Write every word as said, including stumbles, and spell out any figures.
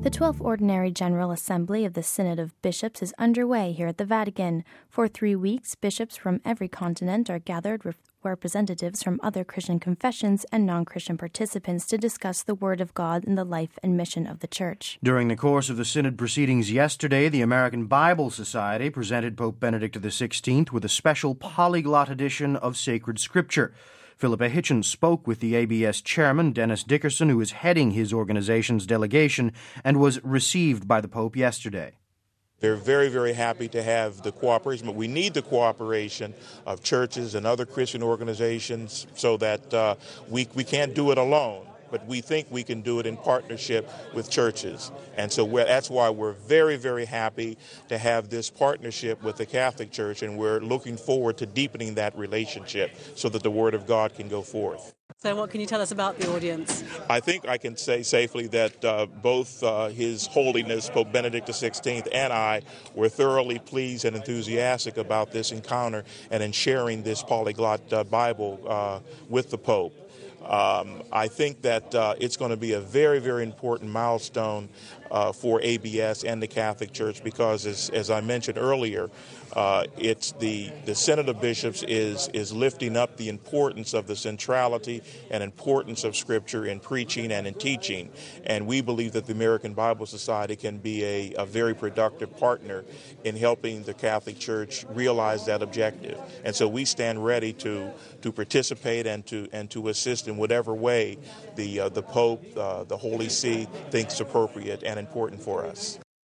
The twelfth Ordinary General Assembly of the Synod of Bishops is underway here at the Vatican. For three weeks, bishops from every continent are gathered with representatives from other Christian confessions and non-Christian participants to discuss the Word of God and the life and mission of the Church. During the course of the Synod proceedings yesterday, the American Bible Society presented Pope Benedict the sixteenth with a special polyglot edition of sacred Scripture. Philippa Hitchens spoke with the A B S chairman, Dennis Dickerson, who is heading his organization's delegation and was received by the Pope yesterday. They're very, very happy to have the cooperation, but we need the cooperation of churches and other Christian organizations so that uh, we, we can't do it alone. But we think we can do it in partnership with churches. And so we're, that's why we're very, very happy to have this partnership with the Catholic Church, and we're looking forward to deepening that relationship so that the Word of God can go forth. So what can you tell us about the audience? I think I can say safely that uh, both uh, His Holiness, Pope Benedict the sixteenth, and I were thoroughly pleased and enthusiastic about this encounter and in sharing this polyglot uh, Bible uh, with the Pope. Um, I think that uh, it's going to be a very, very important milestone uh, for A B S and the Catholic Church because, as, as I mentioned earlier, uh, it's the, the Synod of Bishops is, is lifting up the importance of the centrality and importance of Scripture in preaching and in teaching. And we believe that the American Bible Society can be a, a very productive partner in helping the Catholic Church realize that objective. And so we stand ready to, to participate and to, and to assist in whatever way the uh, the Pope, uh, the Holy See thinks appropriate and important for us.